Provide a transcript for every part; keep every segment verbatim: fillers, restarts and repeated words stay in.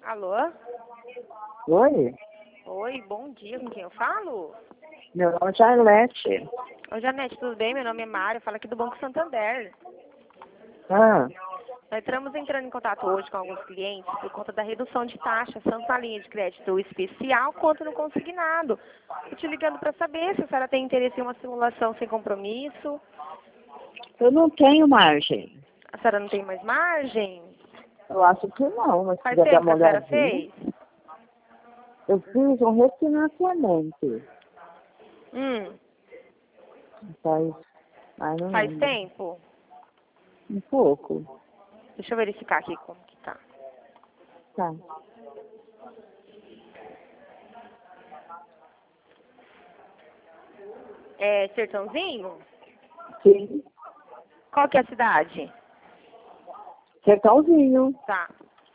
Alô? Oi? Oi, bom dia, com quem eu falo? Meu nome é Charlete. Oi, Janete, tudo bem? Meu nome é Mário, falo aqui do Banco Santander. Ah, Nós estamos entrando em contato hoje com alguns clientes por conta da redução de taxas, tanto na linha de crédito especial quanto no consignado. Estou te ligando para saber se a senhora tem interesse em uma simulação sem compromisso. eu não tenho margem. A senhora não tem mais margem? Eu acho que não, mas se Faz quiser dar tempo que uma a senhora olhadinha. fez? Eu fiz um refinanciamento. Hum, Faz, ai, não faz lembro. tempo? Um pouco. Deixa eu verificar aqui como que tá. Tá. É Sertãozinho? Sim. Qual que é a cidade? Sertãozinho. Tá.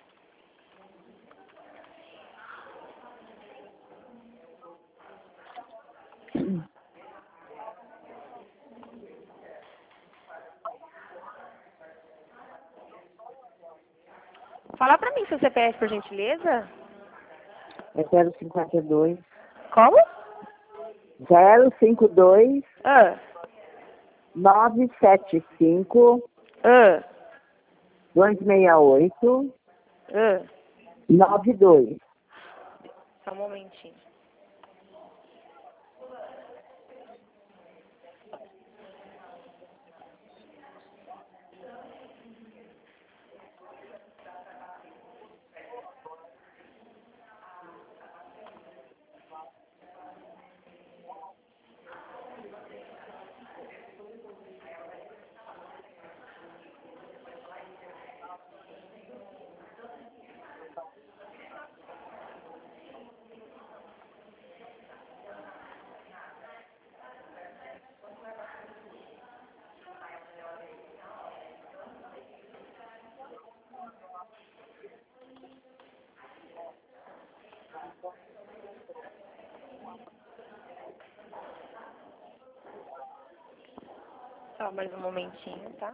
Fala pra mim seu C P F, por gentileza. É zero cinquenta e dois. Como? zero cinco dois Ah, nove sete cinco ah, dois seis oito ah. nove dois. Só um momentinho. Só mais um momentinho, tá?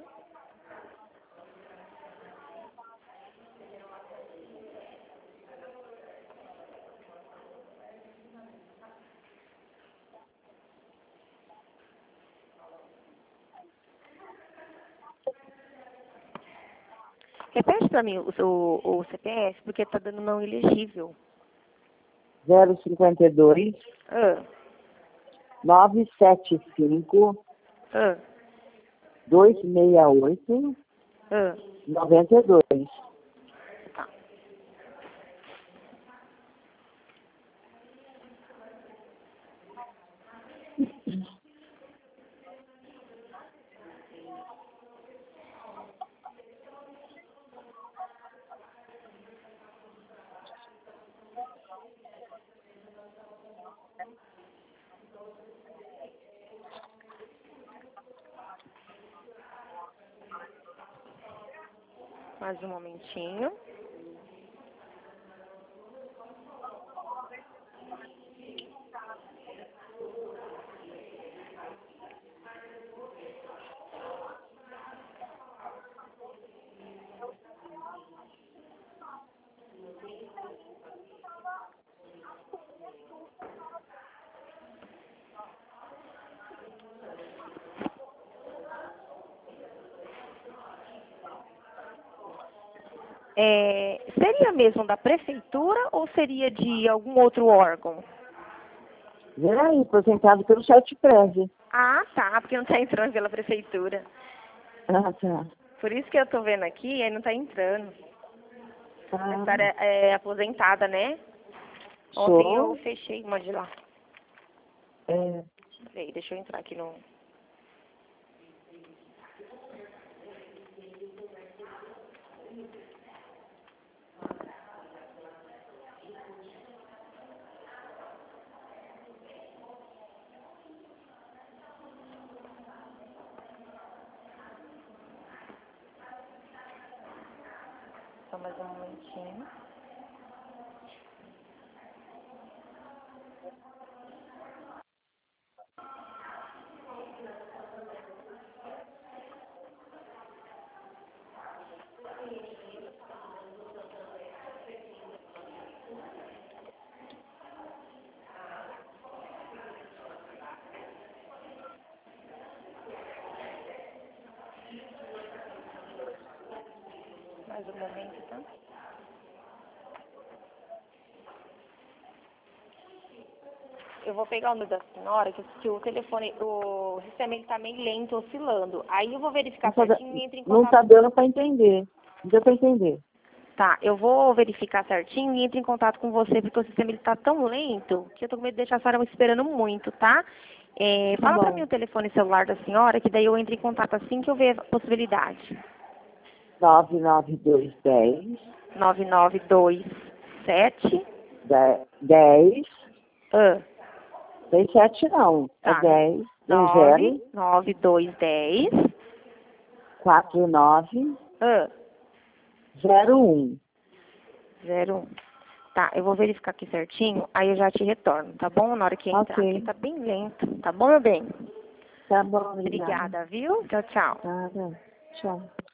Repete pra mim o, seu, o C P F, porque tá dando não elegível. zero cinquenta e dois Ah, nove sete cinco ah, dois seis oito ah. nove dois. Tá. Mais um momentinho. É, seria mesmo da prefeitura ou seria de algum outro órgão? Vem aí, aposentado pelo sete prédio. Ah, tá, porque não tá entrando pela prefeitura. Ah, tá. Por isso que eu tô vendo aqui, aí não tá entrando. A Ah, senhora é aposentada, né? Ontem eu sou. fechei uma de lá. É, Peraí, deixa eu entrar aqui no... Só mais um momentinho. mais um momento, tá? Eu vou pegar o número da senhora, que, que o telefone, o sistema ele tá meio lento, oscilando. Aí eu vou verificar Não tá, certinho e entro em não contato. tá dando para entender. Não deu para entender. Tá, eu vou verificar certinho e entro em contato com você, porque o sistema ele tá tão lento que eu tô com medo de deixar a senhora esperando muito, tá? É, Tá fala pra bom. mim o telefone celular da senhora, que daí eu entro em contato assim que eu ver a possibilidade. nove nove dois dez, nove nove dois sete. dez, Ah, seis sete não, é tá. dez, um nove zero, nove dois dez. quatro nove, Ah, zero um. zero um. Tá, eu vou verificar aqui certinho, aí eu já te retorno, tá bom? Na hora que entrar, Ok. porque tá bem lento, tá bom, meu bem? Tá bom, obrigada. Obrigada, viu? Tchau, tchau. Nada. Tchau.